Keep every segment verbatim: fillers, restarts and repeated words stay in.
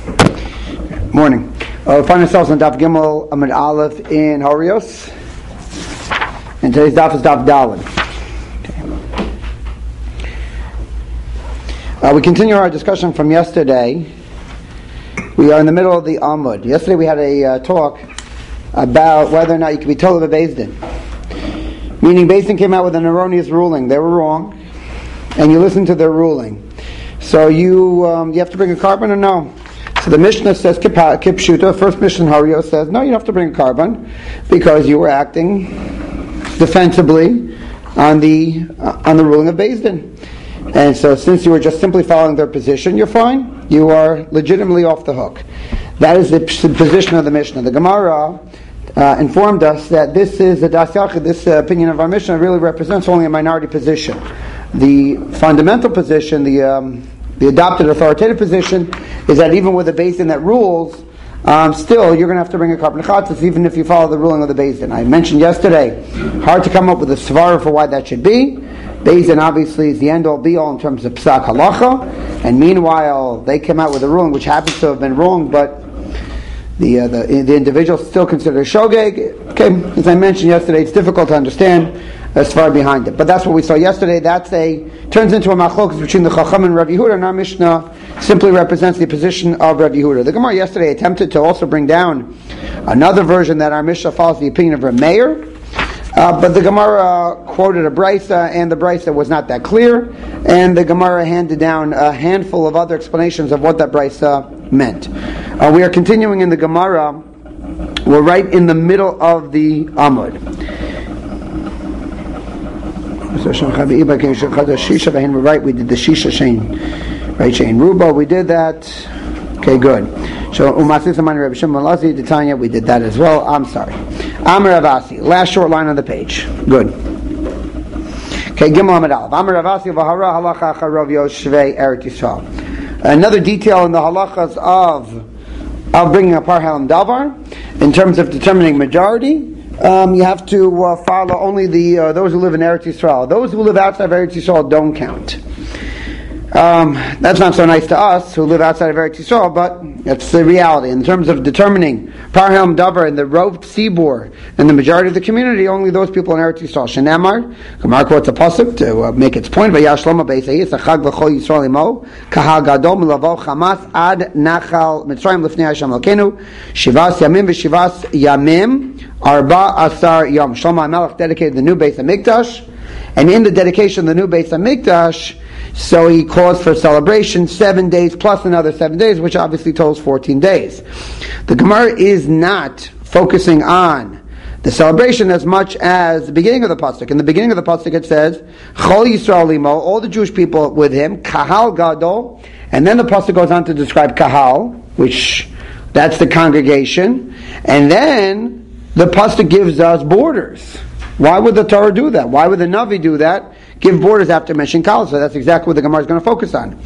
Morning. Uh, we find ourselves on Daf Gimel Amud Aleph in Horios, and today's Daf is Daf Daled. Okay. Uh, we continue our discussion from yesterday. We are in the middle of the Amud. Yesterday we had a uh, talk about whether or not you can be told of a Beis Din. Meaning Beis Din came out with an erroneous ruling. They were wrong, and you listened to their ruling. So you um, you have to bring a carbon or no? So the Mishnah says, Kipshuta, first Mishnah Hario says, no, you don't have to bring a carbon because you were acting defensively on the uh, on the ruling of Beis Din. And so since you were just simply following their position, you're fine. You are legitimately off the hook. That is the position of the Mishnah. The Gemara uh, informed us that this is a Das Yachid, this uh, opinion of our Mishnah really represents only a minority position. The fundamental position, the um, the adopted authoritative position, is that even with a Beis Din that rules, um, still you're going to have to bring a carbon chatzis even if you follow the ruling of the Beis Din. I mentioned yesterday, hard to come up with a svara for why that should be. Beis Din obviously is the end-all be-all in terms of psak halacha, and meanwhile they came out with a ruling which happens to have been wrong, but the uh, the, the individual still considered shogeg. Okay, as I mentioned yesterday, it's difficult to understand as far behind it, but that's what we saw yesterday. That's a turns into a machlokas between the Chacham and Rav Yehuda, and our Mishnah simply represents the position of Rav Yehuda. The Gemara yesterday attempted to also bring down another version that our Mishnah follows the opinion of Rav Meir. Uh, but the Gemara quoted a Brisa, and the Brisa was not that clear, and the Gemara handed down a handful of other explanations of what that Brisa meant. Uh, we are continuing in the Gemara. We're right in the middle of the Amud. We're right, we did the Shisha Shein, right, Shein Ruba, we did that. Okay, good. So, Umasis Amani Rabbi Shimon Lazi, Titania, we did that as well. I'm sorry. Amar Ravasi, last short line on the page. Good. Okay, Gimel Amud Aleph. Amar Ravasi v'hara halacha acharav yoshvei Eretz Yisrael. Another detail in the halachas of of bringing a par halam davar, in terms of determining majority, um, you have to uh, follow only the uh, those who live in Eretz Yisrael. Those who live outside of Eretz Yisrael don't count. Um, that's not so nice to us who live outside of Eretz Yisrael, but it's the reality. In terms of determining Par Halam Davar and the Rov Tzibur and the majority of the community, only those people in Eretz Yisrael. Shenamar, Gemara quotes a pasuk to uh, make its point. Vayashloma be'isayis achag v'chol Yisrael imo kahal gadol milavo chamas ad nachal Mitzrayim lifnei Hashem Elokeinu shivas yamim v'shivas yamim arba asar yom. Shlomo HaMelech dedicated the new Beis HaMikdash, and in the dedication of the new Beis HaMikdash, so he calls for celebration seven days plus another seven days, which obviously totals fourteen days. The Gemara is not focusing on the celebration as much as the beginning of the pasuk. In the beginning of the pasuk it says, Chol Yisrael Imo, all the Jewish people with him, Kahal Gadol, and then the pasuk goes on to describe Kahal, which, that's the congregation, and then the pasuk gives us borders. Why would the Torah do that? Why would the Navi do that? Give borders after mentioning Kal. So that's exactly what the Gemara is going to focus on.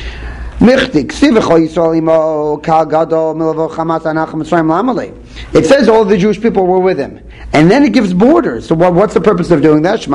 It says all the Jewish people were with him, and then it gives borders. So what, what's the purpose of doing that?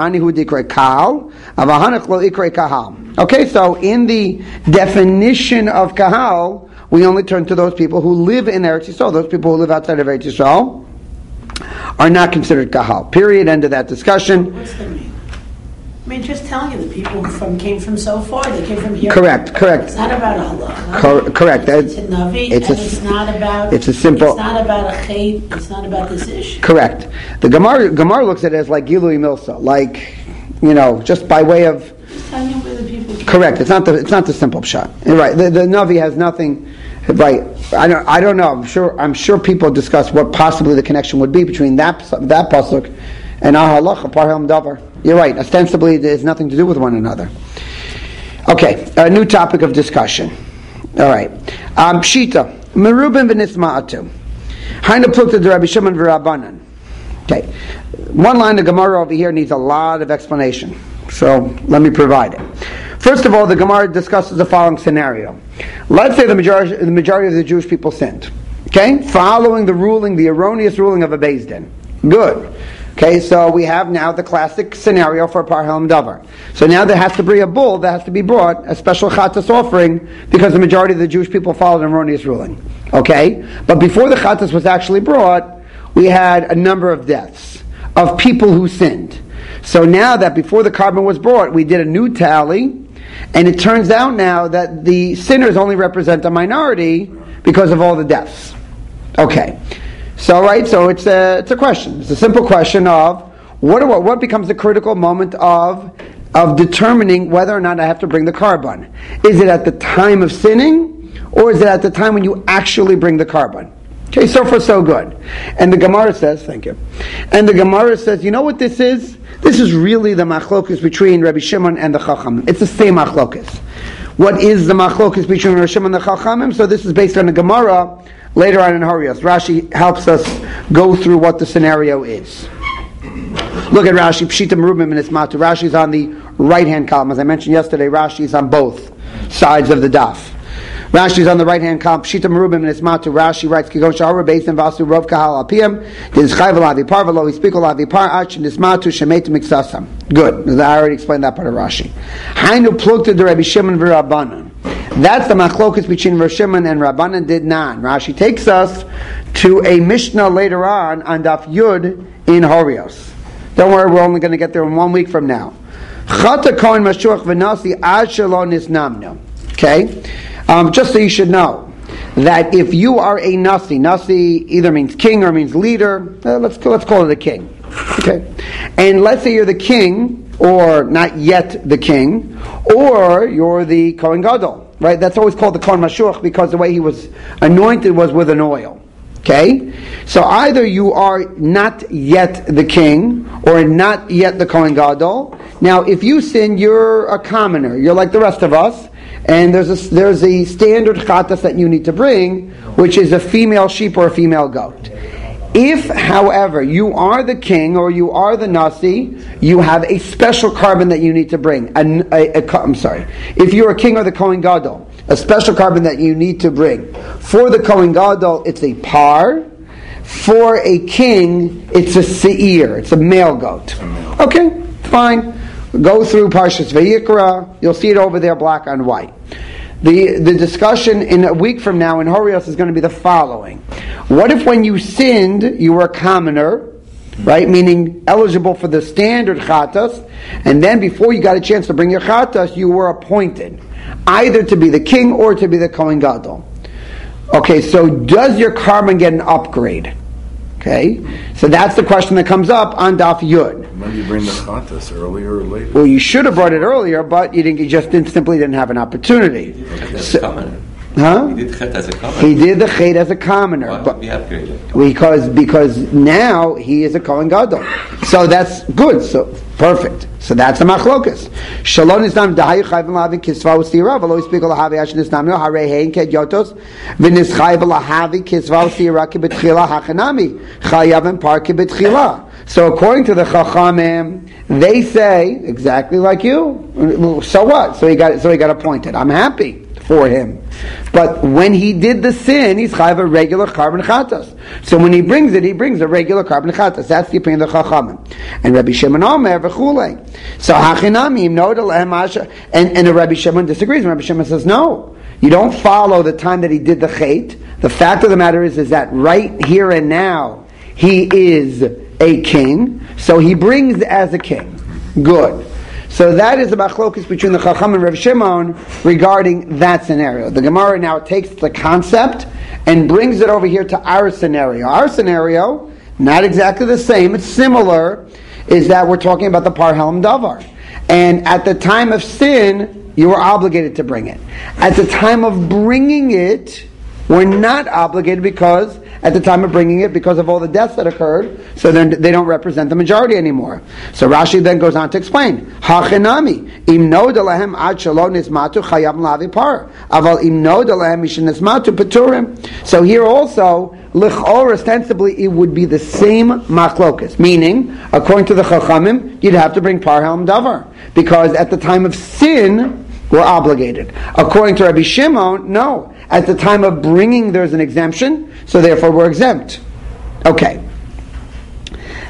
Okay, so in the definition of Kahal, we only turn to those people who live in Eretz Yisrael. Those people who live outside of Eretz Yisrael are not considered Kahal. Period. End of that discussion. What's that mean? I mean, just telling you, the people from came from so far, they came from here. Correct, correct. It's not about Allah. Cor- correct. It's a Navi, it's and a, it's not about. It's a simple. It's not about a chait. It's not about this issue. Correct. The Gemara, Gemara looks at it as like Gilui Milsa, like, you know, just by way of. Just telling you where the people came. Correct. It's not the. It's not the simple shot. Right. The, the Navi has nothing. Right. I don't. I don't know. I'm sure. I'm sure people discuss what possibly the connection would be between that that pasuk and our halacha par halam davar. You're right. Ostensibly, there's nothing to do with one another. Okay, a new topic of discussion. All right. Um, Pshita. Merubin v'nisma'atu. Haina plukta de Rabbi Shimon v'Rabbanan. Okay. One line of Gemara over here needs a lot of explanation. So, let me provide it. First of all, the Gemara discusses the following scenario. Let's say the majority, the majority of the Jewish people sinned. Okay? Following the ruling, the erroneous ruling of a Beis Din. Good. Okay, so we have now the classic scenario for par helam davar. So now there has to be a bull that has to be brought, a special chatas offering, because the majority of the Jewish people followed an erroneous ruling. Okay, but before the chatas was actually brought, we had a number of deaths of people who sinned. So now that before the carbon was brought, we did a new tally, and it turns out now that the sinners only represent a minority because of all the deaths. Okay. So, right, so it's a, it's a question. It's a simple question of what, what what becomes the critical moment of of determining whether or not I have to bring the carbon. Is it at the time of sinning, or is it at the time when you actually bring the carbon? Okay, so far so good. And the Gemara says, thank you. And the Gemara says, you know what this is? This is really the machlokus between Rabbi Shimon and the Chachamim. It's the same machlokus. What is the machlokus between Rabbi Shimon and the Chachamim? So this is based on the Gemara. Later on in Horios, Rashi helps us go through what the scenario is. Look at Rashi, Pshita Merubim and Ismatu. Rashi's on the right-hand column. As I mentioned yesterday, Rashi's on both sides of the daf. Rashi's on the right-hand column, Pshita Merubim and Ismatu. Rashi writes, Kigon Shahara Basin Vasu Rov Kahal Alpiyam, Diz Chayv Alavi Par Velo, he speak Alavi Par Ach, and Ismatu Shemet Miksasam. Good. I already explained that part of Rashi. Hainu plukta de Rabbi Shimon v'Rabbanan. That's the machlokus between Rav Shimon and Rabbanan did not. Rashi takes us to a Mishnah later on on Daf Yud in Horios. Don't worry, we're only going to get there in one week from now. Chata kohen mashuach v'nasi ad shelo nisnamno. Okay, um, just so you should know that if you are a nasi, nasi either means king or means leader. Uh, let's let's call it a king. Okay, and let's say you're the king, or not yet the king, or you're the Kohen Gadol. Right, that's always called the Kohen Mashuach because the way he was anointed was with an oil. Okay, so either you are not yet the king or not yet the Kohen Gadol. Now, if you sin, you're a commoner. You're like the rest of us, and there's a there's a standard chatas that you need to bring, which is a female sheep or a female goat. If, however, you are the king or you are the nasi, you have a special carbon that you need to bring. A, a, a, I'm sorry. If you're a king or the Kohen Gadol, a special carbon that you need to bring. For the Kohen Gadol, it's a par. For a king, it's a seir. It's a male goat. Okay, fine. Go through Parshas Vayikra. You'll see it over there, black on white. The the discussion in a week from now in Horios is going to be the following. What if when you sinned, you were a commoner, right, meaning eligible for the standard chatas, and then before you got a chance to bring your chatas, you were appointed, either to be the king or to be the Kohen Gadol. Okay, so does your carbon get an upgrade? Okay, so that's the question that comes up on Daf Yud. When you bring the chatas, earlier or later? Well, you should have brought it earlier, but you didn't. You just didn't, simply didn't have an opportunity. So, huh? He did chet as a commoner. He did the chet as a commoner. Why but would be upgraded? Because because now he is a Kohen Gadol. So that's good. So perfect. So that's the machlokas. Shalom nisnam dahayu chayv lahavi kisva usira v'lo yispik lahavi ash nisnamno harei hein ket yotos v'nischayv lahavi kisva usira ki betchila hachanami chayav par ki betchila. So according to the Chachamim, they say exactly like you. So what? So he got so he got appointed. I'm happy for him. But when he did the sin, he's chayav a regular carbon chatas. So when he brings it, he brings a regular carbon chatas. That's the opinion of the Chachamim. And Rabbi Shimon Omer v'chulei. So hachinamim no delem asha. And and Rabbi Shimon disagrees. Rabbi Shimon says no. You don't follow the time that he did the chet. The fact of the matter is, is that right here and now he is a king. So he brings as a king. Good. So that is the machlokus between the Chacham and Rav Shimon regarding that scenario. The Gemara now takes the concept and brings it over here to our scenario. Our scenario, not exactly the same, it's similar, is that we're talking about the par helam davar. And at the time of sin, you were obligated to bring it. At the time of bringing it, we're not obligated because at the time of bringing it, because of all the deaths that occurred, so then they don't represent the majority anymore. So Rashi then goes on to explain, Hachinami, im noda lahem ad shelo nismatu chayam lavi par, aval im noda lahem mishen nismatu peturim. So here also, l'chor ostensibly it would be the same machlokas, meaning, according to the Chachamim, you'd have to bring par helam davar, because at the time of sin, we're obligated. According to Rabbi Shimon, no. At the time of bringing, there's an exemption, so therefore we're exempt. Okay.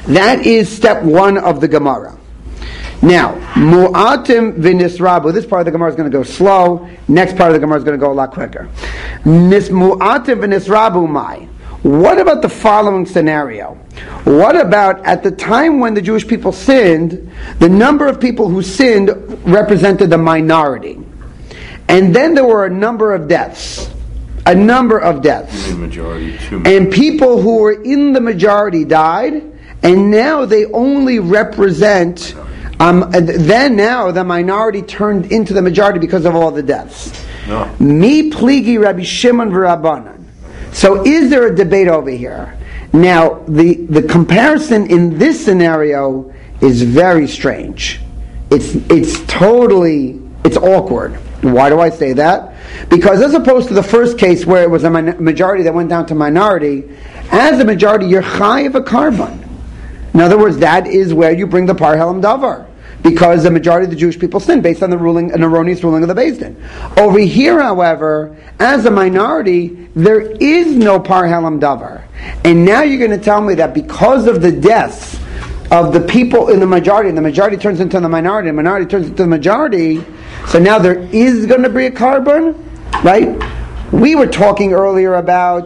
That is step one of the Gemara. Now, mu'atim v'nisrabu. This part of the Gemara is going to go slow. Next part of the Gemara is going to go a lot quicker. Nis mu'atim v'nisrabu mai. What about the following scenario? What about at the time when the Jewish people sinned, the number of people who sinned represented the minority. And then there were a number of deaths. A number of deaths. The majority, too many. And people who were in the majority died, and now they only represent, um, then now the minority turned into the majority because of all the deaths. No. Mi pligi Rabbi Shimon v'Rabbanan. So is there a debate over here? Now, the, the comparison in this scenario is very strange. It's, it's totally, it's awkward. Why do I say that? Because as opposed to the first case where it was a min- majority that went down to minority, as a majority, you're chai of a carbon. In other words, that is where you bring the par helam davar. Because the majority of the Jewish people sin based on the ruling, an erroneous ruling of the Beis Din. Over here, however, as a minority, there is no par helam davar. And now you're going to tell me that because of the deaths of the people in the majority, and the majority turns into the minority, and the minority turns into the majority, so now there is going to be a carbon, right? We were talking earlier about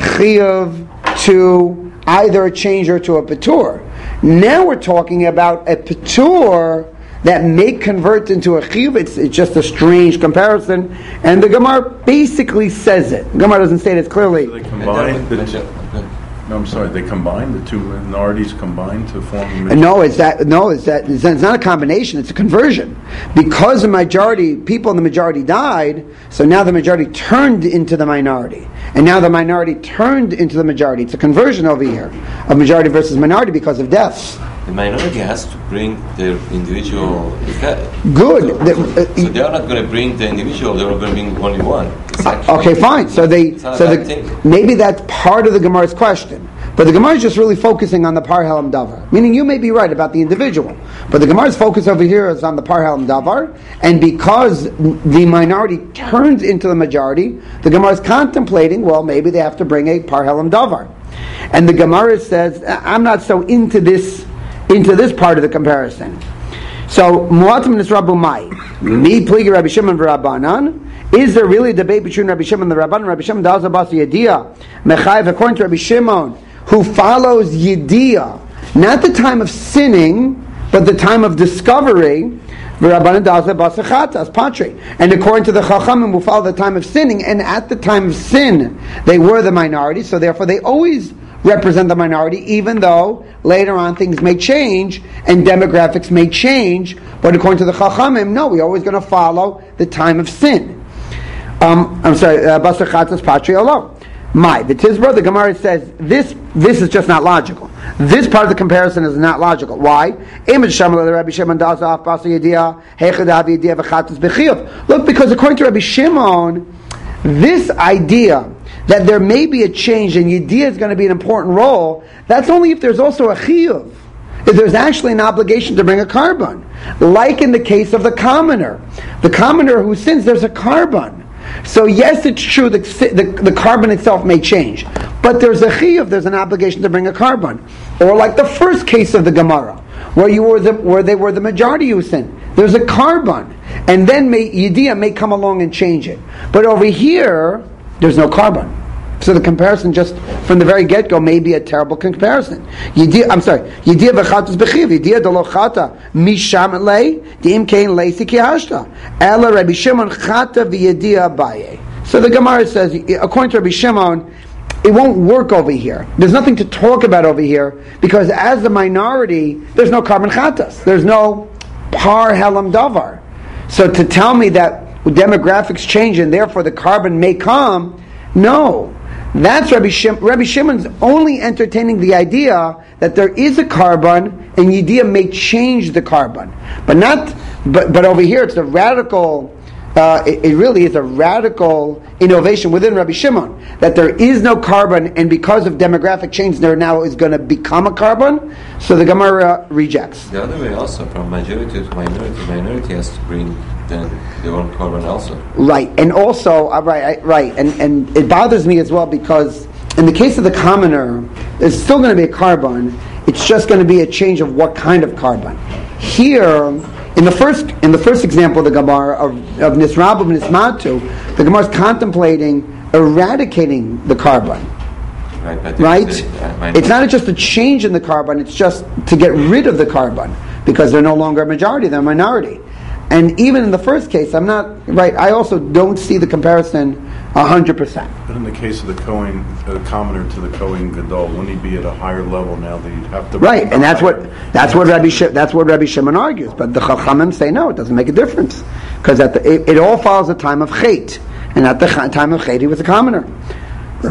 chiyuv to either a change or to a patur. Now we're talking about a patur that may convert into a chiyuv. It's, it's just a strange comparison, and the Gemara basically says it. The Gemara doesn't say it as clearly. They combine the two, no, I'm sorry. They combine the two minorities combined to form. A majority. No, it's that. No, it's that. It's not a combination. It's a conversion. Because the majority people in the majority died, so now the majority turned into the minority, and now the minority turned into the majority. It's a conversion over here of majority versus minority because of deaths. The minority has to bring their individual effect. Good. So, The- so, uh, so they are not going to bring the individual. They are going to bring only one. It's actually- Okay, fine. So they, It's not so a the, bad thing. maybe that's part of the Gemara's question. But the Gemara is just really focusing on the par helam davar. Meaning you may be right about the individual. But the Gemara's focus over here is on the par helam davar. And because the minority turns into the majority, the Gemara is contemplating, well, maybe they have to bring a par helam davar. And the Gemara says, I'm not so into this, into this part of the comparison. So, Mu'atim Nisrabu Mai. Mi pligi Rabbi Shimon v'Rabbanan. Is there really a debate between Rabbi Shimon and the Rabbanan? Rabbi Shimon Da'azah Bas Yediyah Mechayev, according to Rabbi Shimon, who follows Yediyah, not the time of sinning, but the time of discovery. V'Rabbanan Da'azah Bas Chatas Patri. And according to the Chachamim, who follow the time of sinning, and at the time of sin, they were the minority, so therefore they always represent the minority, even though later on things may change and demographics may change. But according to the Chachamim, no, we're always going to follow the time of sin. Um, I'm sorry, Basar Chatzas Patri Olo. My, the Tizbra, the Gemara says this. This is just not logical. This part of the comparison is not logical. Why? Look, because according to Rabbi Shimon, this idea that there may be a change and Yediyah is going to be an important role, that's only if there's also a chiyuv. If there's actually an obligation to bring a carbon. Like in the case of the commoner. The commoner who sins, there's a carbon. So yes, it's true, the, the, the carbon itself may change. But there's a chiyuv, there's an obligation to bring a carbon. Or like the first case of the Gemara, where you were the, where they were the majority who sinned. There's a carbon. And then may, Yediyah may come along and change it. But over here, there's no carbon. So the comparison just from the very get-go may be a terrible comparison. Yediyah, I'm sorry. Yediyah v'chatas b'chiv. Yediyah d'lo chata misham lei d'im kein leisi ki hashta. Ela Rabbi Shimon chata v'yediyah abaye. So the Gemara says, according to Rabbi Shimon, it won't work over here. There's nothing to talk about over here because as the minority, there's no carbon chatas. There's no par helam davar. So to tell me that demographics change and therefore the carbon may come, no. That's Rabbi Shimon. Rabbi Shimon's only entertaining the idea that there is a carbon and Yediyah may change the carbon, but not. But but over here it's a radical. Uh, it, it really is a radical innovation within Rabbi Shimon that there is no carbon, and because of demographic change, there now is going to become a carbon. So the Gemara rejects. The other way also, from majority to minority, minority has to bring then their own carbon also. Right, and also, uh, right, I, right, and, and it bothers me as well because in the case of the commoner, There's still going to be a carbon. It's just going to be a change of what kind of carbon. Here, in the first in the first example of the Gemara of, of Nisrabu and Nismatu, the Gemara is contemplating eradicating the carbon. Right? But Right? It's, uh, It's not just a change in the carbon, it's just to get rid of the carbon, because they're no longer a majority, they're a minority. And even in the first case, I'm not, right, I also don't see the comparison one hundred percent. But in the case of the Kohen, the commoner to the Kohen Gadol, wouldn't he be at a higher level now that he'd have to... Right, and that's what that's what Rabbi Shimon, that's what Rabbi Shimon argues. But the Chachamim say no, it doesn't make a difference, because at the it, it all follows the time of Chet, and at the ch- time of Chet he was a commoner. I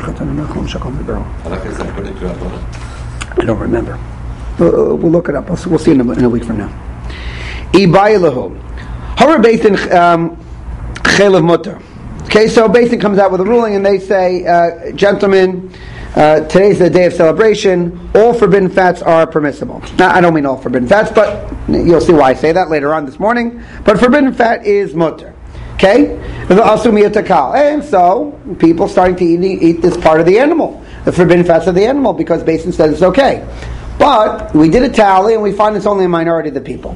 don't remember. We'll, we'll look it up. We'll, we'll see in a, in a week from now. Ibayilahu. Horror Basin Chelev Mutter. Okay, so Basin comes out with a ruling and they say, uh, gentlemen, uh, today's the day of celebration. All forbidden fats are permissible. Now, I don't mean all forbidden fats, but you'll see why I say that later on this morning. But forbidden fat is mutter. Okay? And so, people starting to eat, eat this part of the animal, the forbidden fats of the animal, because Basin says it's okay. But we did a tally and we find it's only a minority of the people.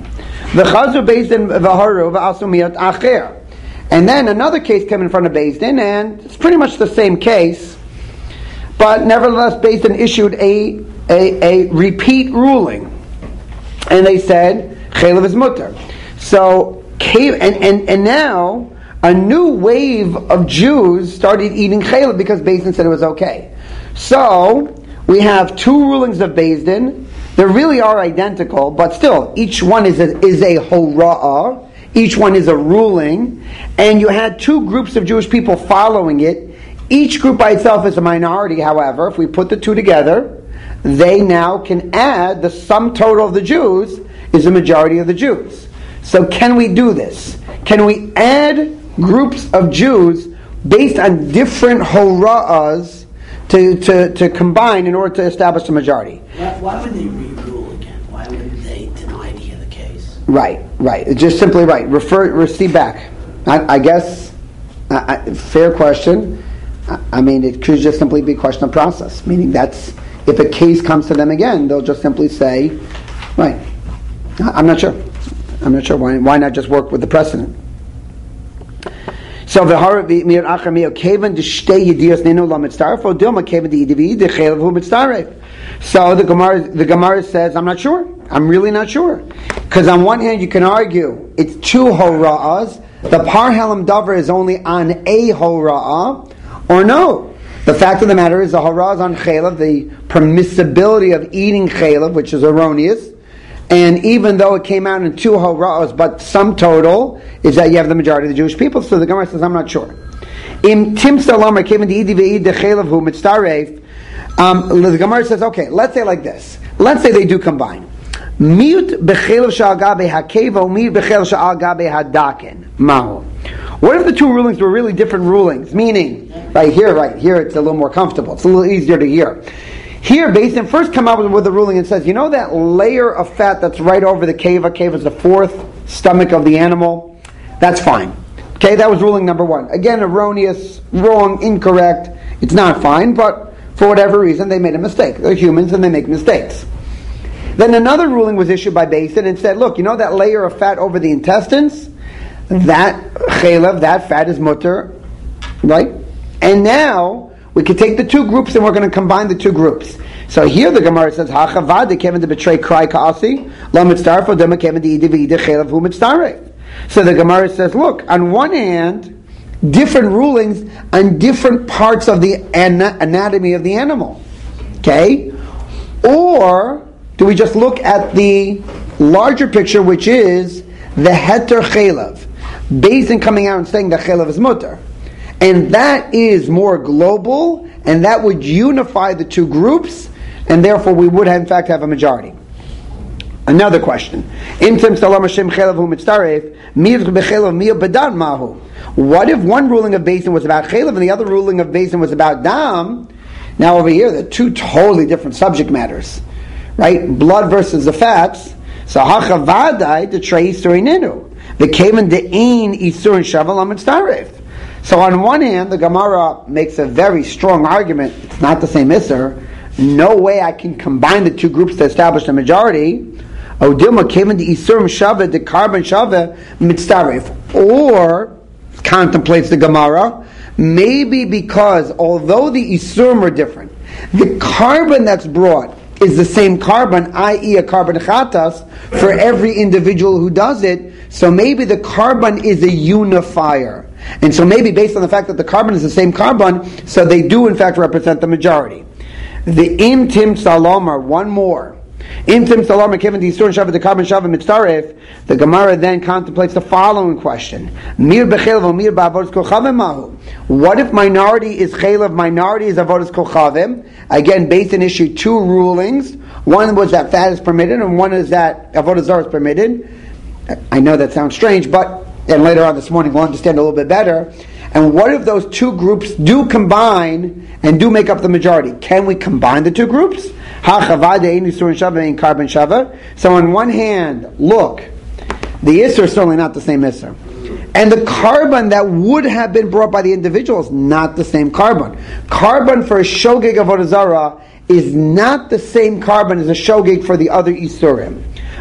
And then another case came in front of Beis Din, and it's pretty much the same case, but nevertheless Beis Din issued a, a, a repeat ruling. And they said, Chelev is mutter. So, and, and, and now, a new wave of Jews started eating Chelev because Beis Din said it was okay. So, we have two rulings of Beis Din. They really are identical, but still, each one is a, is a hora'ah. Each one is a ruling. And you had two groups of Jewish people following it. Each group by itself is a minority, however. If we put the two together, they now can add the sum total of the Jews is the majority of the Jews. So can we do this? Can we add groups of Jews based on different hora'ahs To, to, to combine in order to establish a majority? Why, why would they re-rule again? Why would they deny to hear the case? Right, right. It's just simply right. Refer, receive back. I, I guess, I, I, fair question. I, I mean, it could just simply be a question of process. Meaning that's, if a case comes to them again, they'll just simply say, right. I'm not sure. I'm not sure. Why, why not just work with the precedent? So the Harav mir acher mir kaven de shtei yedios nenu la mitzarfo dilma kaven de yedivi de chelev hu mitzaref. So the Gemara the Gemara says, I'm not sure. I'm really not sure, because on one hand you can argue it's two hora'as. The par helam davar is only on a hora'ah, or no. The fact of the matter is the hora'ah is on chelev, the permissibility of eating chelev, which is erroneous. And even though it came out in two hora'os, but sum total is that you have the majority of the Jewish people. So the Gemara says, I'm not sure. Im tim salamar kevin de idi de chelev hu mitzaref. The Gemara says, okay, let's say like this. Let's say they do combine. Miut bechelev shal gabe hakeva, miut bechelev shal gabe hadaken. Mahu. What if the two rulings were really different rulings? Meaning, right here, right here, it's a little more comfortable. It's a little easier to hear. Here, Beis Din first come up with a ruling and says, you know that layer of fat that's right over the keva? Keva is the fourth stomach of the animal. That's fine. Okay, that was ruling number one. Again, erroneous, wrong, incorrect. It's not fine, but for whatever reason, they made a mistake. They're humans and they make mistakes. Then another ruling was issued by Beis Din and said, look, you know that layer of fat over the intestines? That chelev, that fat is mutter, right? And now we can take the two groups and we're going to combine the two groups. So here the Gemara says, "Hachavad de kevin to betray cry kaasi la mitzdarfo dema kevin de idivi de chelev hu mitzdaref." So the Gemara says, look, on one hand, different rulings on different parts of the ana- anatomy of the animal. Okay, or do we just look at the larger picture, which is the heter chelev, Beis Din coming out and saying that chelev is mutter? And that is more global, and that would unify the two groups, and therefore we would in fact have a majority. Another question. What if one ruling of Beis Din was about chelev and the other ruling of Beis Din was about dam? Now over here, they're two totally different subject matters. Right? Blood versus the fats. So hachavadai the trei isurininu. The kaven de ein isurin shaval amitzaref. So on one hand, the Gemara makes a very strong argument. It's not the same Isser. no way I can combine the two groups to establish a majority. Odilma came into Isurim Shava, the carbon Shava, Mitzaref. Or, contemplates the Gemara, maybe because although the Isurim are different, the carbon that's brought is the same carbon, that is a carbon chatas, for every individual who does it, so maybe the carbon is a unifier. And so maybe based on the fact that the carbon is the same carbon, so they do in fact represent the majority. The Im Tim Salomar, one more. Im Tim Salomar, given the Yisur Shavah, the carbon Shavah Mitzaref, the Gemara then contemplates the following question. Mir b'chelav mir ba'avodas kochavim mahu. What if minority is chelav, minority is avodas kochavim? Again, based on issue two rulings. One was that fat is permitted, and one is that avodas zarah is permitted. I know that sounds strange, but and later on this morning we'll understand a little bit better. And what if those two groups do combine and do make up the majority? Can we combine the two groups? So on one hand, look, the Isser is certainly not the same Isser. And the carbon that would have been brought by the individual is not the same carbon. Carbon for a shogeg avodah zarah is not the same carbon as a shogeg for the other Isurim.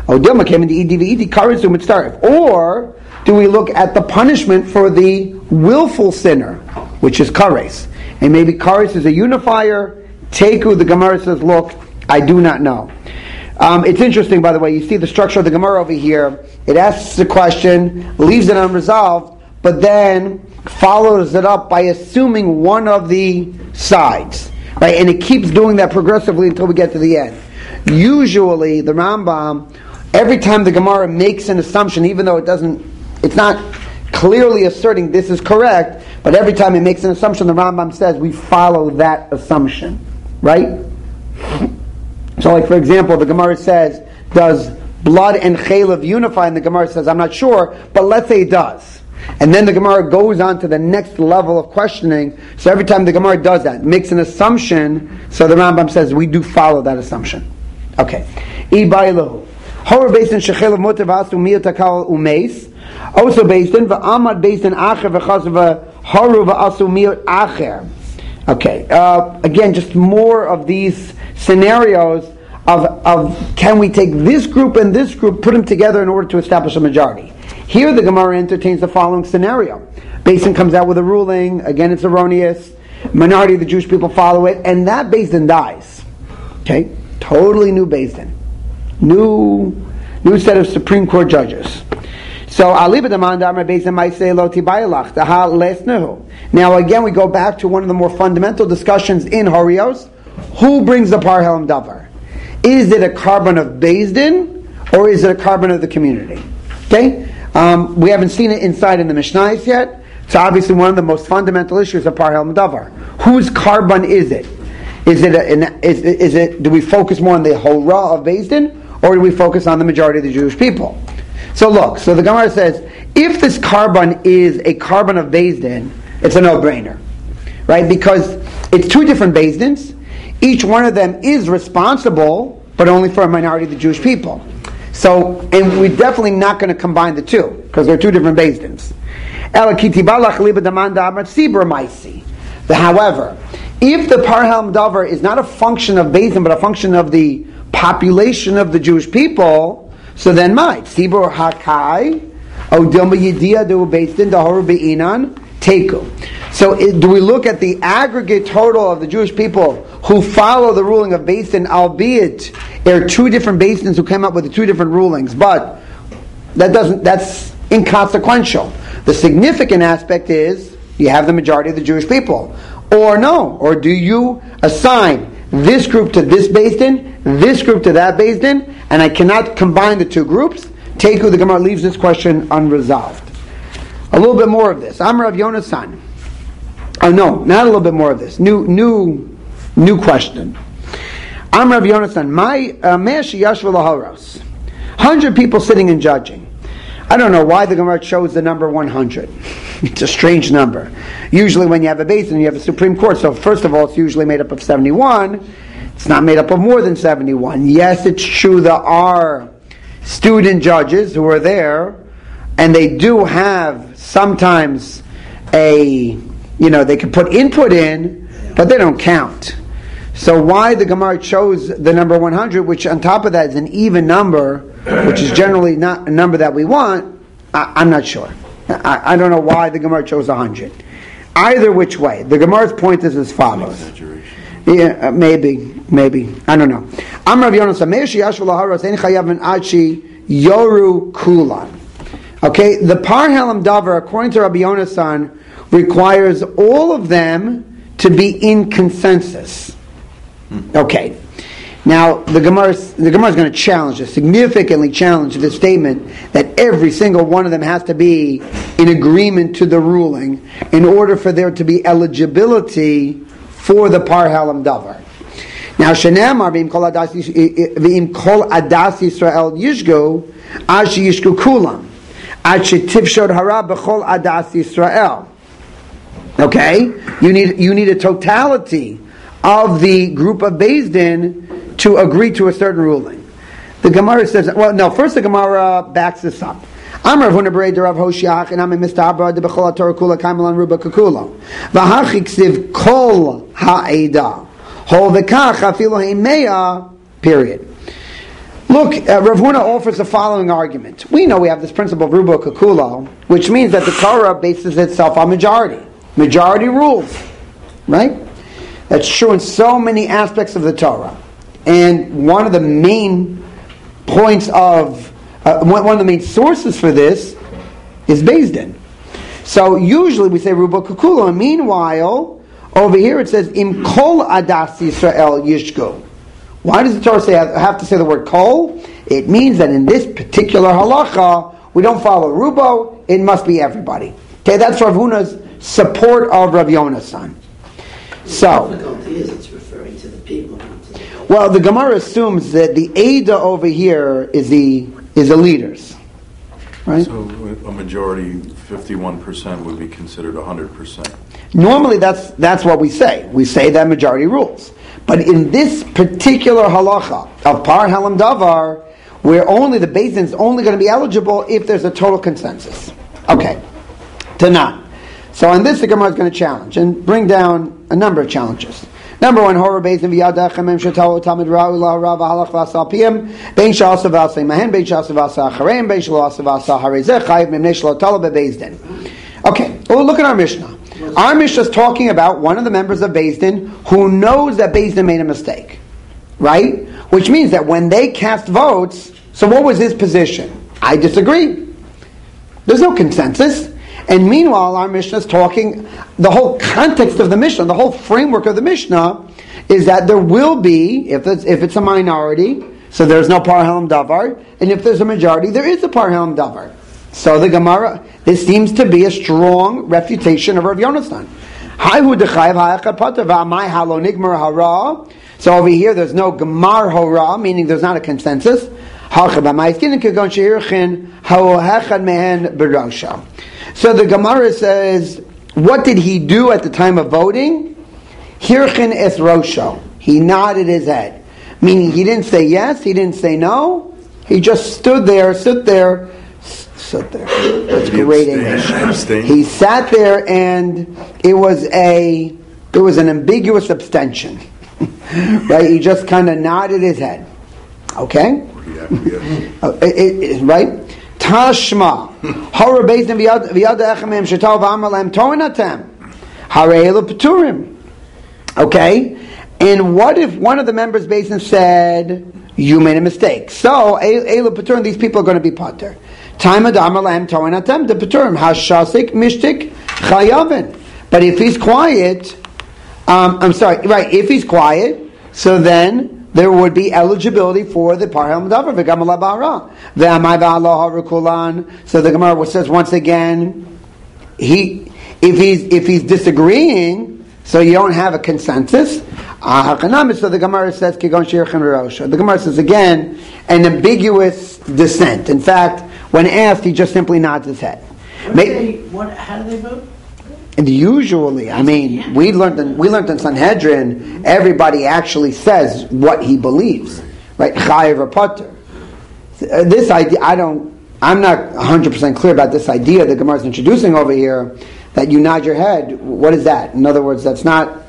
Or do we look at the punishment for the willful sinner, which is kares? And maybe kares is a unifier. Teku, the Gemara says, look, I do not know. Um, it's interesting, by the way, you see the structure of the Gemara over here. It asks the question, leaves it unresolved, but then follows it up by assuming one of the sides. Right? And it keeps doing that progressively until we get to the end. Usually, the Rambam, every time the Gemara makes an assumption, even though it doesn't, it's not clearly asserting this is correct, but every time it makes an assumption, the Rambam says we follow that assumption. Right? So like for example, the Gemara says, does blood and chelav unify? And the Gemara says, I'm not sure, but let's say it does. And then the Gemara goes on to the next level of questioning. So every time the Gemara does that, makes an assumption, so the Rambam says we do follow that assumption. Okay. Ibailu. Horror based in shechelav mutav asu miyat takal umeis. Also based in va'amad based in acher v'chasav haru va'asu miyat acher. Okay, uh, again, just more of these scenarios of, of can we take this group and this group, put them together in order to establish a majority. Here the Gemara entertains the following scenario. Beis Din comes out with a ruling, again it's erroneous, minority of the Jewish people follow it, and that Beis Din dies. Okay, totally new Beis Din. New, new set of Supreme Court judges. So now again we go back to one of the more fundamental discussions in Horios. Who brings the par helam davar? Is it a carbon of Beis Din or is it a carbon of the community? Okay, um, we haven't seen it inside in the Mishnayos yet. So obviously one of the most fundamental issues of par helam davar. Whose carbon is it? Is it a, an, is, is it? Do we focus more on the hora of Beis Din or do we focus on the majority of the Jewish people? So look, so the Gemara says, if this carbon is a carbon of Beis Din, it's a no-brainer, right? Because it's two different Beis Dins. Each one of them is responsible, but only for a minority of the Jewish people. So, and we're definitely not going to combine the two, because they're two different Beis Dins. However, if the par helam davar is not a function of Beis Din, but a function of the population of the Jewish people, so then my tzibur hakai odilma yidia du Beis Din dahoru beinan teku. So it, do we look at the aggregate total of the Jewish people who follow the ruling of Beis Din, albeit there are two different Beis Dins who came up with the two different rulings, but that doesn't that's inconsequential. The significant aspect is you have the majority of the Jewish people, or no, or do you assign this group to this Beis Din, this group to that Beis Din, and I cannot combine the two groups? Teku, the Gemara leaves this question unresolved. A little bit more of this. Amar Rav Yonasan. Oh no, not a little bit more of this. New, new, new question. Amar Rav Yonasan. My mea sheyashvu laharos. Hundred people sitting and judging. I don't know why the Gemara chose the number one hundred. It's a strange number. Usually when you have a Beis Din, you have a Supreme Court. So first of all, it's usually made up of seventy-one. It's not made up of more than seventy-one. Yes, it's true there are student judges who are there, and they do have sometimes a, you know, they can put input in, but they don't count. So why the Gemara chose the number one hundred, which on top of that is an even number, which is generally not a number that we want, I, I'm not sure. I, I don't know why the Gemara chose one hundred. Either which way, the Gemara's point is as follows. Yeah, uh, maybe, maybe. I don't know. I'm Rav Yonasan. Me'eshi yashul laharos ein chayav achi yoru kulan. Okay, the par halam davar, according to Rabbi Yonasan, requires all of them to be in consensus. Okay. Now, the Gemara the Gemara is going to challenge this, significantly challenge this statement that every single one of them has to be in agreement to the ruling in order for there to be eligibility for the par halam davar. Now, Shenamar v'im kol adas v'im kol adas Yisrael yishgu ad sheyishgu kulam ad shetivshod hara b'chol adas Yisrael. Okay, you need you need a totality of the group of Beis Din to agree to a certain ruling. The Gemara says, well, no, first the Gemara backs this up. I'm Rav Huna Berei Rav Hoshiach, and I'm a Mister Abra de Bechol Torah Kula Kaimalan Ruba Kakulo. V'hachik siv kol ha'eda hol v'kach afilu heimeya. Period. Look, uh, Rav Huna offers the following argument. We know we have this principle of Ruba Kakulo, which means that the Torah bases itself on majority. Majority rules, right? That's true in so many aspects of the Torah. And one of the main points of, uh, one of the main sources for this is Beis Din. So usually we say Ruba Kukula, and meanwhile, over here it says, Im Kol Adas Yisrael Yishgo. Why does the Torah say, have to say the word Kol? It means that in this particular halacha, we don't follow Rubo, it must be everybody. Okay, that's Rav Huna's support of Rav Yonasan. So, the difficulty is it's referring to the people. well, the Gemara assumes that the Ada over here is the is the leaders, right? So a majority, fifty-one percent, would be considered one hundred percent. Normally, that's that's what we say. We say that majority rules. But in this particular halacha of par halam davar, where only the Beis Din is only going to be eligible if there's a total consensus. Okay, Tanan. So on this, the Gemara is going to challenge and bring down a number of challenges. Number one, horror Beis Din v'yadachem em shetau tamid ra'u la rav halach v'asal piyam bein sha'asa v'asay mahen bein sha'asa v'asay achareim bein sha'asa v'asay harezeh chayiv mimnei shlo tala beBeis Din. Okay, well, look at our Mishnah. Our Mishnah is talking about one of the members of Beis Din who knows that Beis Din made a mistake, right? Which means that when they cast votes, so what was his position? I disagree. There's no consensus. And meanwhile, our Mishnah is talking, the whole context of the Mishnah, the whole framework of the Mishnah is that there will be, if it's, if it's a minority, so there's no par halam davar, and if there's a majority, there is a par halam davar. So the Gemara, this seems to be a strong refutation of Rav Yonasan. So over here, there's no Gemar Hora, meaning there's not a consensus. So the Gemara says, what did he do at the time of voting? Hirchin es rosho. He nodded his head. Meaning he didn't say yes, he didn't say no. He just stood there, stood there, stood there. That's great English. He sat there and it was a, it was an ambiguous abstention. Right? He just kind of nodded his head. Okay? Yeah, yeah. uh, it, it, right? Tashma, Hora Beis Din v'yad echem em shetav v'amar lahem toinatem, harei elu peturim. Okay, and what if one of the members Beis Din said you made a mistake? So elu peturim, these people are going to be pater. Time adamar lahem toinatem the peturim hashasik mishtik chayavin. But if he's quiet, um, I'm sorry, right? If he's quiet, so then there would be eligibility for the par halam davar v'gam ala ba'ara v'amay v'aloha v'kulan. So the Gemara says once again, he if he's if he's disagreeing, so you don't have a consensus. So the Gemara says kigon shirchin rosha. The Gemara says again an ambiguous dissent. In fact, when asked, he just simply nods his head. What do they, what, how do they vote? And usually, I mean, we learned in, we learned in Sanhedrin, everybody actually says what he believes, right? Chayiv or Potter. This idea, I don't, I'm not one hundred percent clear about this idea that Gemara is introducing over here, that you nod your head. What is that? In other words, that's not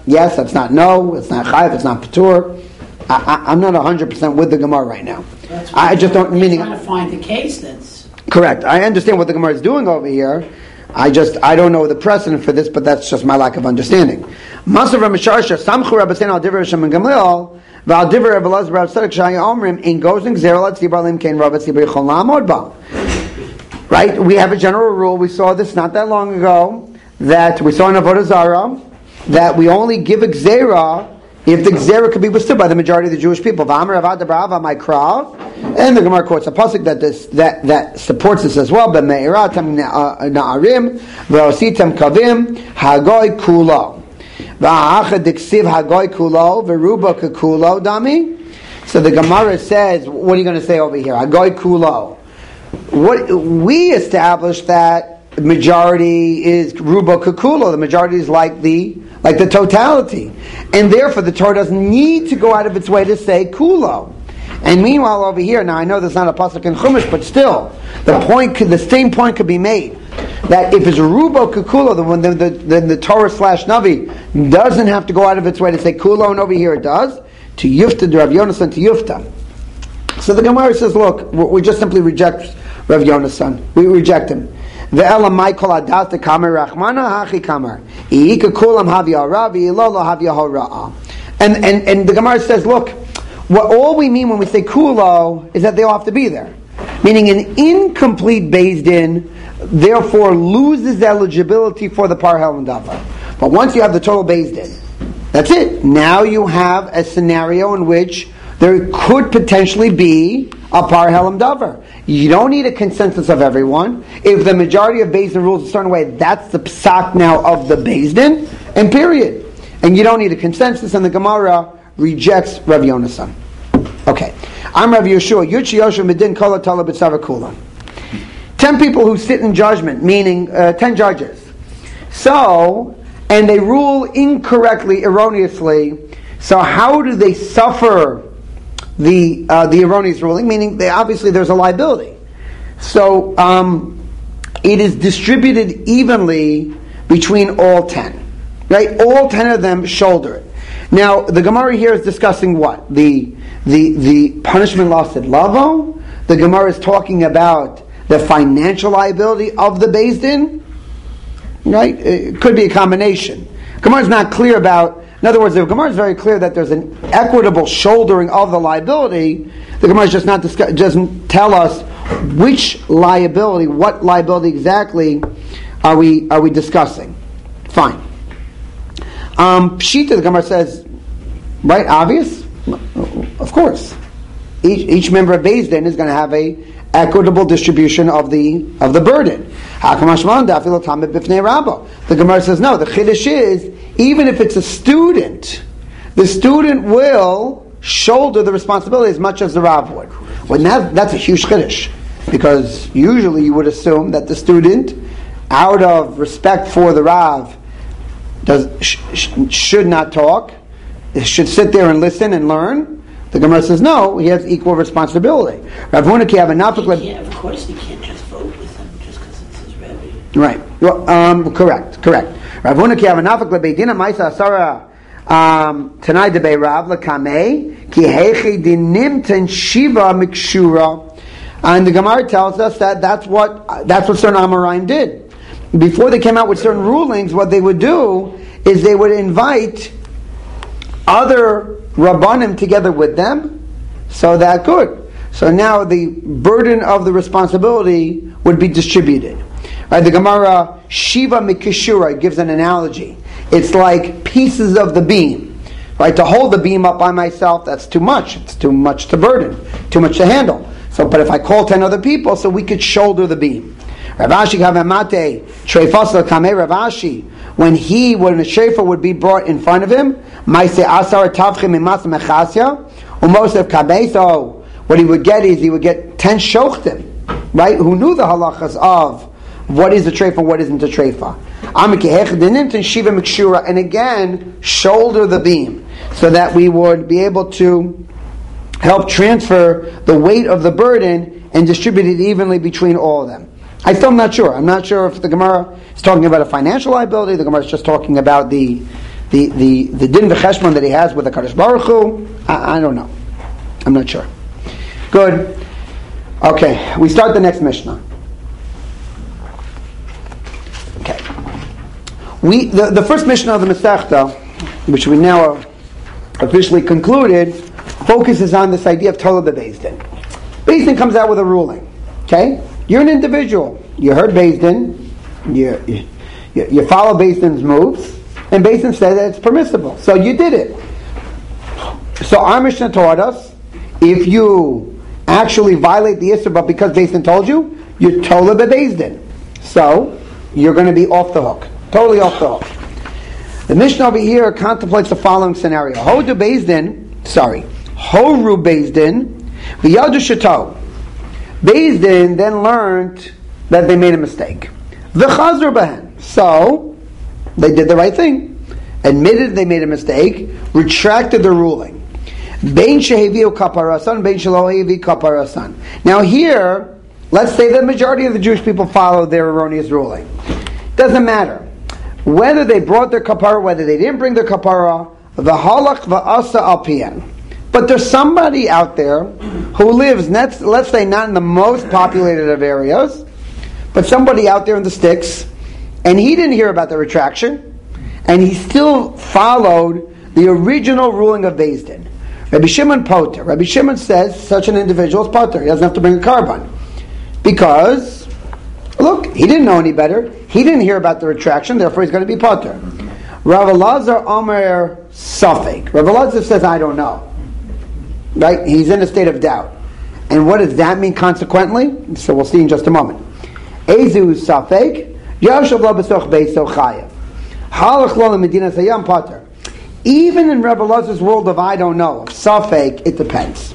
yes, that's not no, it's not chayiv, it's not patur. I, I, I'm not one hundred percent with the Gemara right now. That's I just don't, You're meaning... trying to find the case that's... Correct. I understand what the Gemara is doing over here. I just, I don't know the precedent for this, but that's just my lack of understanding. Masav Ramesharsha, Samchu Rabbasen al Divrei Hashem and Gamliel, V'al Divrei Rabbi Elazar Rav Tzedek Shaya Omrim, In Gozing Zerah Tzibur Lim Kein Rabbi Tzibur Yichol La'amod Ba. Right? We have a general rule. We saw this not that long ago, that we saw in Avodah Zarah, that we only give a Gzerah if the Gzerah could be withstood by the majority of the Jewish people. V'amar avad brava my krav, and the Gemara quotes a pasuk that this that that supports this as well. B'meiratem na'arim v'ositem kavim hagoy kulo v'achad diksiv hagoy kulo v'ruba kekulo dami. So the Gemara says, what are you going to say over here? Hagoy kulo. What we established that majority is ruba kekulo. The majority is like the like the totality, and therefore the Torah doesn't need to go out of its way to say kulo. And meanwhile, over here, now I know there's not a pasuk in Chumash, but still, the point, could, the same point could be made that if it's rubo kukulo, then the, the, the, the Torah slash Navi doesn't have to go out of its way to say kulo, and over here it does. To Yufta, to Rav Yonasan, to Yufta. So the Gemara says, look, we just simply reject Rav Yonasan. We reject him. Ve'ela Michael Adas the Kamer Rachmana Hachi Kamer Iika Kulam Havya Ravi Ilolo Havya Hora'a. And and and the Gemara says, look, what all we mean when we say kulo is that they all have to be there. Meaning an incomplete Beis Din therefore loses eligibility for the Par Hel and Davar. But once you have the total Beis Din, that's it. Now you have a scenario in which there could potentially be a Par Hel and Davar. You don't need a consensus of everyone. If the majority of Beis Din rules a certain way, that's the psak now of the Beis Din, and period. And you don't need a consensus, and the Gemara rejects Rav Yonasan. Okay. I'm Rav Yeshua. Yuchi Yosha Medin Kola Tala B'Tzava Kula. Ten people who sit in judgment, meaning uh, ten judges. So, and they rule incorrectly, erroneously. So how do they suffer the uh, the erroneous ruling? Meaning, they obviously there's a liability. So um, it is distributed evenly between all ten. Right? All ten of them shoulder it. Now, the Gemara here is discussing what? The the the punishment lost at Lavo. The Gemara is talking about the financial liability of the Beis Din. Right? It could be a combination. Gemara is not clear about. In other words, the Gemara is very clear that there's an equitable shouldering of the liability. The Gemara is just not discuss, doesn't tell us which liability, what liability exactly are we are we discussing. Fine. Um, Pshita, the Gemara says, right, obvious? Of course. Each, each member of Beis Din is going to have a equitable distribution of the of the burden. The Gemara says, no, the Chiddush is, even if it's a student, the student will shoulder the responsibility as much as the Rav would. Well, that, that's a huge Chiddush, because usually you would assume that the student, out of respect for the Rav, Does sh- sh- should not talk, should sit there and listen and learn. The Gemara says no, he has equal responsibility. Rav Huna ki have a nafik. Yeah, of course he can't just vote with him just because it's his Rebbe. Right. Well, um, correct. Correct. Rav Huna ki have a nafik lebeidina ma'isa asara tanai debei Rav lekamei ki hechi dinim ten shiva mikshura. And the Gemara tells us that that's what that's what certain Amoraim did. Before they came out with certain rulings, what they would do is they would invite other Rabbanim together with them, so that good. So now the burden of the responsibility would be distributed. Right? The Gemara Shiva Mikishura gives an analogy. It's like pieces of the beam. Right? To hold the beam up by myself, that's too much. It's too much to burden, too much to handle. So, but if I call ten other people, so we could shoulder the beam. Ravashi Kavamate Treifasal Kamei Ravashi, when he, when a shofar would be brought in front of him, Maise Asar Tavchim Imas Mechasya, Umosef Kamei, so what he would get is he would get ten shochtim, right, who knew the halachas of what is a treifa, what isn't a treifa. And again, shoulder the beam, so that we would be able to help transfer the weight of the burden and distribute it evenly between all of them. I still am not sure. I'm not sure if the Gemara is talking about a financial liability. The Gemara is just talking about the the the the din v'cheshbon that he has with the Kadosh Baruch Hu. I, I don't know. I'm not sure. Good. Okay, we start the next Mishnah. Okay. We the, the first Mishnah of the Masechta, which we now are officially concluded, focuses on this idea of Tola Beis Din. Beis Din comes out with a ruling. Okay? You're an individual. You heard Beis Din. You, you, you follow Beis Din's moves. And Beis Din said that it's permissible. So you did it. So our Mishnah taught us, if you actually violate the Isser, but because Beis Din told you, you're Tola Beis Din. So you're going to be off the hook. Totally off the hook. The Mishnah over here contemplates the following scenario. Hodu Beis Din, sorry, Horu Beis Din, V'yadu Shato. Beis Din then learned that they made a mistake. V'chazru behen. So, they did the right thing. Admitted they made a mistake, retracted the ruling. Bein sheheviu kaparasan, bein shelo hevi kaparasan. Now here, let's say the majority of the Jewish people followed their erroneous ruling. Doesn't matter. Whether they brought their kapara, whether they didn't bring their kapara, the halach va'asa al piyan. But there's somebody out there who lives, let's, let's say not in the most populated of areas, but somebody out there in the sticks, and he didn't hear about the retraction, and he still followed the original ruling of Beis Din. Rabbi Shimon Poter. Rabbi Shimon says such an individual is Poter. He doesn't have to bring a carbon. Because, look, he didn't know any better. He didn't hear about the retraction, therefore he's going to be Poter. Rav Elazar Omer Safek. Rav Elazar says, I don't know. Right? He's in a state of doubt. And what does that mean consequently? So we'll see in just a moment. Ezu Safek. Yashav lo b'soch beiso chayev. Halach lo l'medina sayam Poter. Even in Rav Elazar's world of I don't know, of Safek, it depends.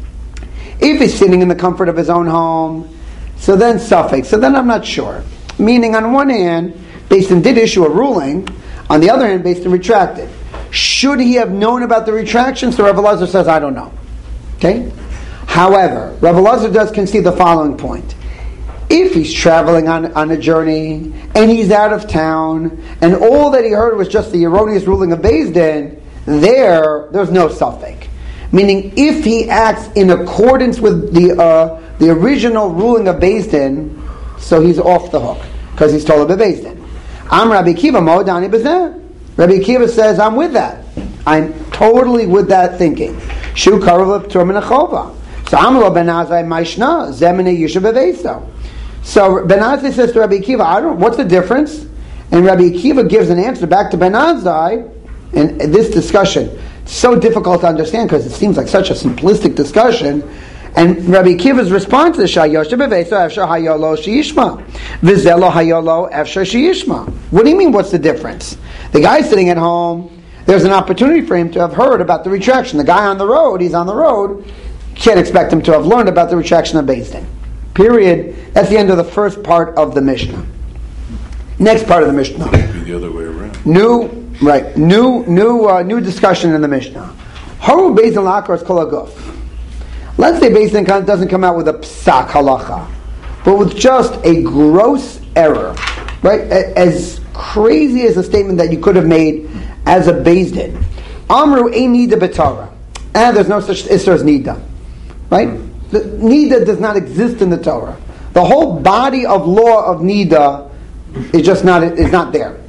If he's sitting in the comfort of his own home, so then Safek. So then I'm not sure. Meaning, on one hand, Beis Din did issue a ruling. On the other hand, Beis Din retracted. Should he have known about the retraction? So Rav Elazar says, I don't know. Okay? However, Rav Elazar does concede the following point. If he's traveling on, on a journey, and he's out of town, and all that he heard was just the erroneous ruling of Beis Din, there, there's no Safek. Meaning, if he acts in accordance with the uh, the original ruling of Beis Din, so he's off the hook, because he's told of Beis Din. I'm Rabbi Kiva Modani Bezeh. Rabbi Kiva says, I'm with that. I'm totally with that thinking. Shu Karav Turman Achova. So I'm Rabbi Nazai Maishna, Zemene Yisha Beveso. So Ben Azai says to Rabbi Kiva, I don't. What's the difference? And Rabbi Kiva gives an answer back to Ben Azai, and this discussion is so difficult to understand because it seems like such a simplistic discussion. And Rabbi Kiva's response is Shayosh Beveso Efshar Hayolo Shishma Vizelo Hayolo Efshar Shishma. What do you mean? What's the difference? The guy sitting at home, there's an opportunity for him to have heard about the retraction. The guy on the road, he's on the road, can't expect him to have learned about the retraction of Beis Din. Period. That's the end of the first part of the Mishnah. Next part of the Mishnah. Be the other way around. New, right? New, new, uh, new discussion in the Mishnah. Haru Beis Din La'akar Kol Haguf. Let's say Beis Din doesn't come out with a psak halacha, but with just a gross error, right? As crazy as a statement that you could have made as a Beis Din. Amru ein nida b'Torah. And there's no such isser as nida, right? The nida does not exist in the Torah. The whole body of law of nida is just not is not there.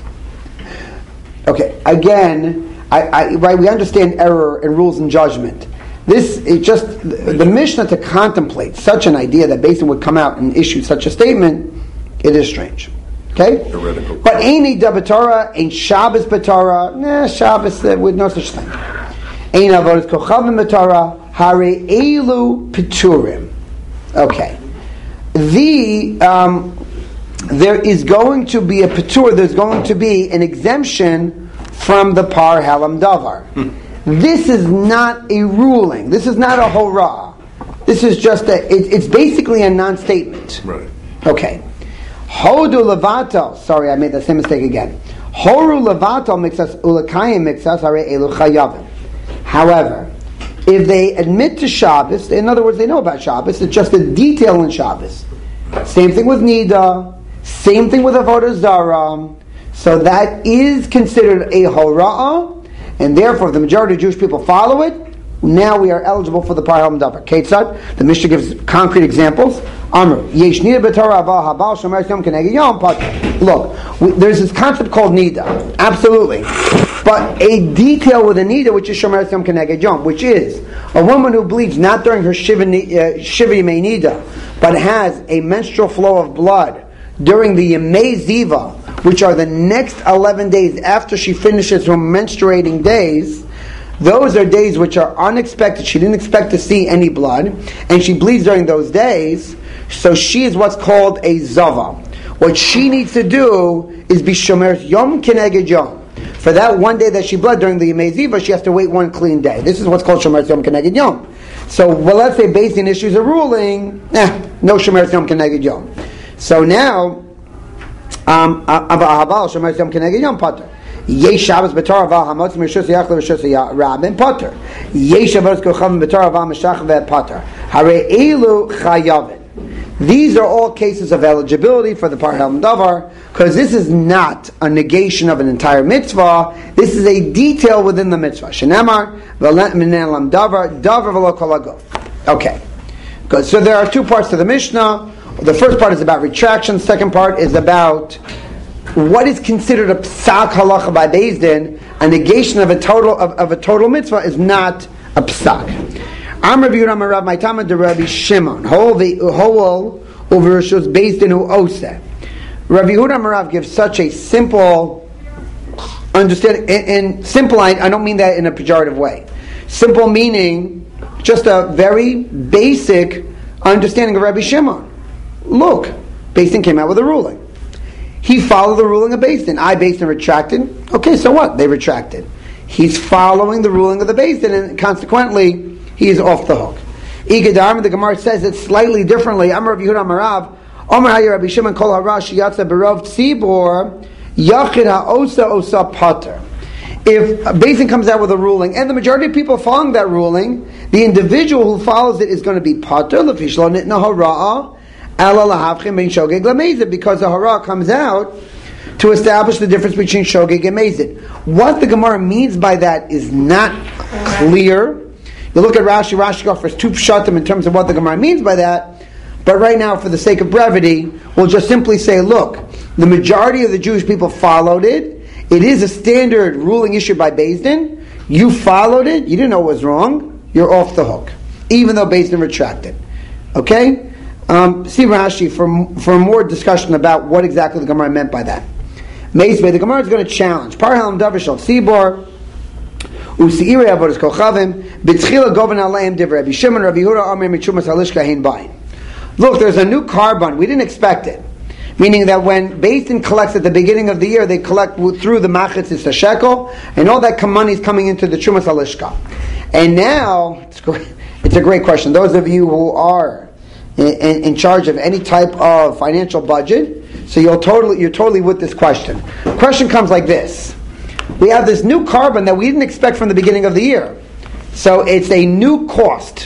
Okay, again, I, I, right? We understand error and rules and judgment. This is just the, the Mishnah to contemplate such an idea that Beis Din would come out and issue such a statement. It is strange. Okay, heretical. But ain't nida b'Torah, ain't Shabbos b'Torah. Nah, Shabbos uh, with no such thing. Ain't avodas kochavim b'Torah. Hare elu piturim. Okay. The um, there is going to be a pitur. There's going to be an exemption from the par halam davar. Hmm. This is not a ruling. This is not a horah. This is just a. It, it's basically a non-statement. Right. Okay. Hodu levato. Sorry, I made the same mistake again. Horu levato mixas ulakayim mixas hare elu chayavim. However, if they admit to Shabbos, in other words, they know about Shabbos, it's just a detail in Shabbos. Same thing with Nida, same thing with Avodah Zarah. So that is considered a hora'ah, and therefore if the majority of Jewish people follow it, now we are eligible for the Par Halam Davar. Ketzad, the Mishnah gives concrete examples. Amr, Yesh Nida b'Torah Aval Habal Shomer Yom Keneged Yom Patur. Look, we, there's this concept called Nida, absolutely, but a detail with a Nida, which is Shomer Yom Keneged Yom, which is a woman who bleeds not during her Shiva, uh, Shiva Yemei Nida, but has a menstrual flow of blood during the Yemei Ziva, which are the next eleven days after she finishes her menstruating days. Those are days which are unexpected. She didn't expect to see any blood, and she bleeds during those days, so she is what's called a Zava. What she needs to do is be Shomer Yom Keneged Yom. For that one day that she bled during the Yemei Ziva, she has to wait one clean day. This is what's called Shomer Yom Keneged Yom. So, well, let's say based on issues a ruling, eh, no Shomer Yom Keneged Yom. So now, um, Aval Shomer Yom Keneged Yom Patur. Yesh Shabbos b'Torah Aval Hamotz Mishus Yachlev Mishus Rabin Patur. Yesh Shabbos Kochavim b'Torah Aval Meshach Patur. Hare Elu Chayavin. These are all cases of eligibility for the Par Halam Davar, because this is not a negation of an entire mitzvah. This is a detail within the mitzvah. Shenemar v'len lam davar davar v'lo kol haguf. Okay, good. So there are two parts to the Mishnah. The first part is about retraction. The second part is about what is considered a psak halacha by Beis Din. A negation of a total of, of a total mitzvah is not a psak. I'm Rabbi Yehuda Amarav my Talmud de Rabbi Shimon. Hol hol over Rishus Beis Din who ose. Rabbi Yehuda Amarav gives such a simple understanding. And simple, I, I don't mean that in a pejorative way. Simple meaning just a very basic understanding of Rabbi Shimon. Look, Beis Din came out with a ruling. He followed the ruling of Beis Din. I Beis Din retracted. Okay, so what? They retracted. He's following the ruling of the Beis Din, and consequently, he is off the hook. Igadar, the Gemara says it slightly differently. Amar Rabbi Yehuda Amarav, Omer Hayi Rabbi Shimon Kol Harash Yatsa Berov Tzibor Yachid HaOsa Osa Pater. If Beis Din comes out with a ruling, and the majority of people following that ruling, the individual who follows it is going to be Pater Lefish Lo Nitna Hara'a because the hara comes out to establish the difference between shogeg and mezid. What the Gemara means by that is not clear. You look at Rashi, Rashi offers two pshatim in terms of what the Gemara means by that, but right now, for the sake of brevity, we'll just simply say, look, the majority of the Jewish people followed it. It is a standard ruling issued by Beis Din. You followed it, you didn't know what was wrong, you're off the hook, even though Beis Din retracted. Okay? Um, see Rashi for for more discussion about what exactly the Gemara meant by that. Meisvei, the Gemara is going to challenge. Par Halam Davar Shel Tzibor Usiirei Avodas Kochavim B'Tchila Goven Aleim Divrei Rabbi Shimon Rabbi Yehuda Amir Mitzumas Halishka Hein Bayin. Look, there's a new carbon. We didn't expect it. Meaning that when Beis Din collects at the beginning of the year, they collect through the Machitz is the shekel, and all that money is coming into the Chumas Halishka. And now, it's, great, it's a great question. Those of you who are In, in charge of any type of financial budget, so you're totally you're totally with this question. The question comes like this: we have this new carbon that we didn't expect from the beginning of the year, so it's a new cost.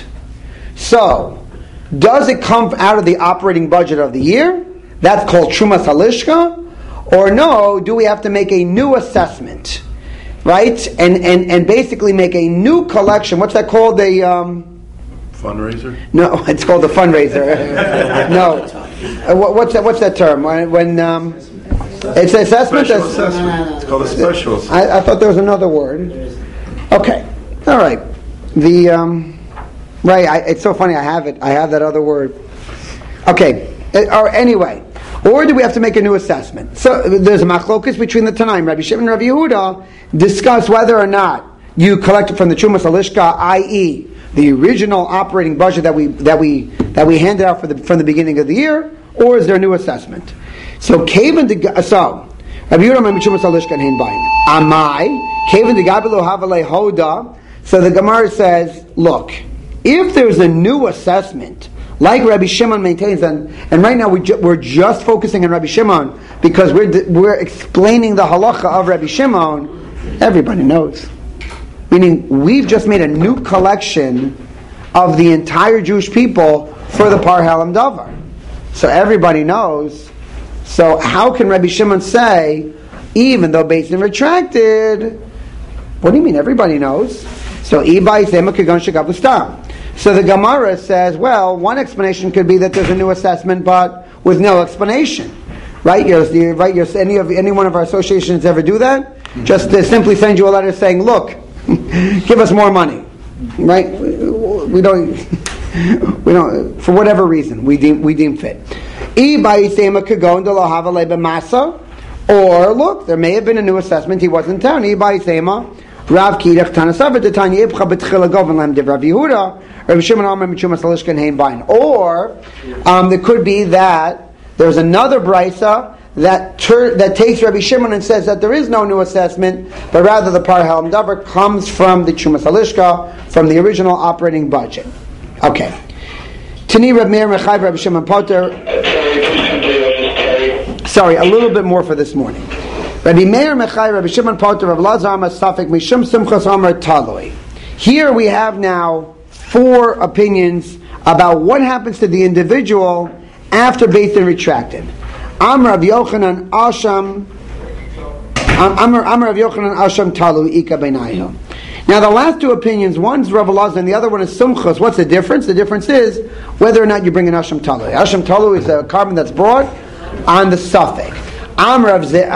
So, does it come out of the operating budget of the year? That's called Trumas Halishka, or no? Do we have to make a new assessment, right? And and and basically make a new collection. What's that called? A um, Fundraiser? No, it's called a fundraiser. No, uh, what, what's that? What's that term? When, when um, it's an assessment. Special assessment. It's called a special assessment. I, I thought there was another word. Okay, all right. The um, right. I, it's so funny. I have it. I have that other word. Okay. Uh, or anyway, or do we have to make a new assessment? So there's a machlokus between the Tanaim. Rabbi Shimon and Rabbi Yehuda discuss whether or not you collected from the Chumas Halishka, that is, the original operating budget that we that we that we handed out for the from the beginning of the year, or is there a new assessment? So Kavan de so Rabbi Yehuda Michumas Halishka Hein Bayin Amai Kavan de Gabelo Havale Hoda. So the Gemara says, look, if there's a new assessment, like Rabbi Shimon maintains, and and right now we ju- we're just focusing on Rabbi Shimon because we're d- we're explaining the halacha of Rabbi Shimon. Everybody knows. Meaning, we've just made a new collection of the entire Jewish people for the Par Halam Davar. So everybody knows. So how can Rabbi Shimon say, even though Beis Din retracted. What do you mean? Everybody knows. So Ibai Sema Kagon Shagav Stam. So the Gemara says, well, one explanation could be that there's a new assessment, but with no explanation. Right? You're, you're, right? You're, any of any one of our associations ever do that? Just to simply send you a letter saying, look, give us more money. Right? We don't, we don't, for whatever reason, we deem, we deem fit. Or, look, there may have been a new assessment, he wasn't in town. Rav Kidach Tanasav the Tanya Ibcha Betchila Govan Div Rav Yehuda, Rav Shimon Amar Michumas Alishkan Haim Bain. Or um, there could be that there's another brisa that ter- that takes Rabbi Shimon and says that there is no new assessment, but rather the Par Halam Davar comes from the Chumas Alishka, from the original operating budget. Okay. Tani Rav Meir Mechai Rabbi Shimon Poter. Sorry, a little bit more for this morning. Rabbi Meir Mechai, Rabbi Shimon Poter, Rav Lazar Amar Safek, Mishum Simchas Amar Taloi. Here we have now four opinions about what happens to the individual after Beis Din retracted. Amar Rav Yochanan Asham, Amar Rav Yochanan Asham Taloi Ika Beinayu. Now the last two opinions, one's Rav Lazar and the other one is Simchas. What's the difference? The difference is whether or not you bring an Asham Taloi. Asham Taloi is a carbon that's brought on the suffix. Let me explain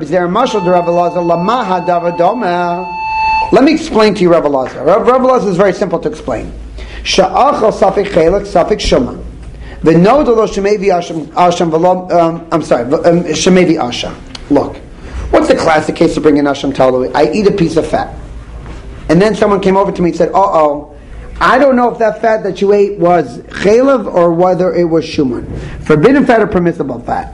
to you Rav Elazar. Rav Elazar is very simple to explain. Sha'achal safik chelak safik shuma. V'nodalo shemevi asham asham v'lo. I'm sorry, shemevi asham. Look, what's the classic case of bringing asham talui? I eat a piece of fat, and then someone came over to me and said, "Uh oh, I don't know if that fat that you ate was chelav or whether it was shuman. Forbidden fat or permissible fat."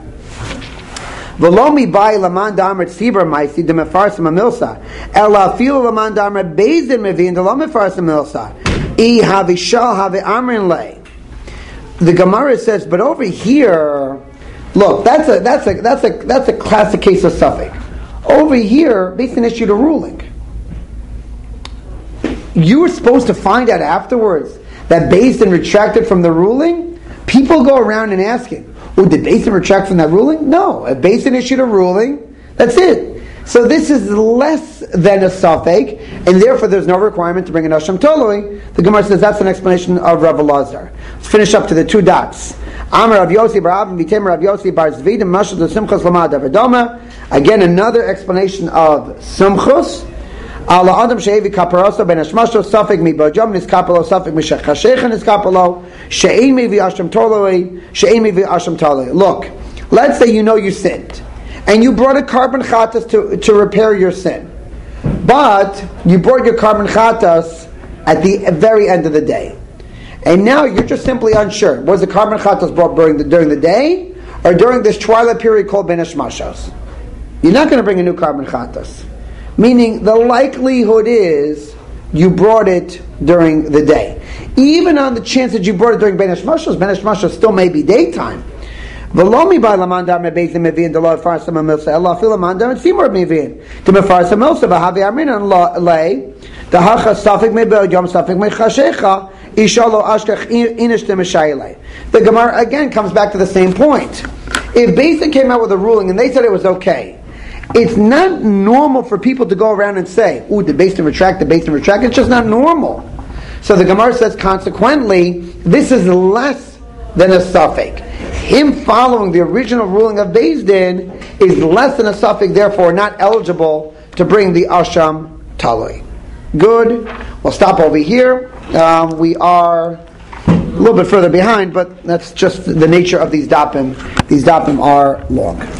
V'lomi bai laman damer tzibur ma'isi de mefarsim amilsa ela afilu laman damer Beis Din mevin de lo mefarsim amilsa I havishal have amrin lei. The Gemara says, but over here, look, that's a that's a that's a that's a classic case of suffix. Over here, Beis Din issued a ruling. You were supposed to find out afterwards that Beis Din retracted from the ruling. People go around and asking, oh, did Beis Din retract from that ruling? No. If Beis Din issued a ruling, that's it. So this is less than a suffix, and therefore there's no requirement to bring an Asham Toloi. The Gemara says that's an explanation of Rav Elazar. Let's finish up to the two dots. Amar Rav Yossi bar Abin Vitem Rav Yossi bar Zvid and Mashal de Simchos Lamad Avadoma. Again, another explanation of Simchos. Ala Adam She'evi Kaparosa Ben Hashmasho Safek Mi Bajam Niskapalo Safek Mi Shechashech Niskapalo She'ein Mi Vi Asham Toloi She'ein Mi Vi Asham Toloi. Look, let's say you know you sinned, and you brought a carbon chatas to to repair your sin, but you brought your carbon chatas at the very end of the day, and now you're just simply unsure. Was the carbon chatas brought during the during the day or during this twilight period called Ben Hashmashos? You're not going to bring a new carbon chatas. Meaning, the likelihood is you brought it during the day. Even on the chance that you brought it during Ben Hashmashos, Ben Hashmashos still may be daytime. V'lomi by lamandar mebeis meviin delo farsam amilsa ella fil lamandar simor meviin to mefarsam amilsa v'havi amrin on lay the hacha safik mebel yom safik mechashecha ishalo ashkach inish temeshayle. The Gemara again comes back to the same point. If Beis Din came out with a ruling and they said it was okay, it's not normal for people to go around and say, ooh, the Beis Din retract, the Beis Din retract. It's just not normal. So the Gemara says, consequently, this is less than a suffix. Him following the original ruling of Beis Din is less than a suffix, therefore not eligible to bring the Asham Taloi. Good. We'll stop over here. Um, we are a little bit further behind, but that's just the nature of these dapim. These dapim are long.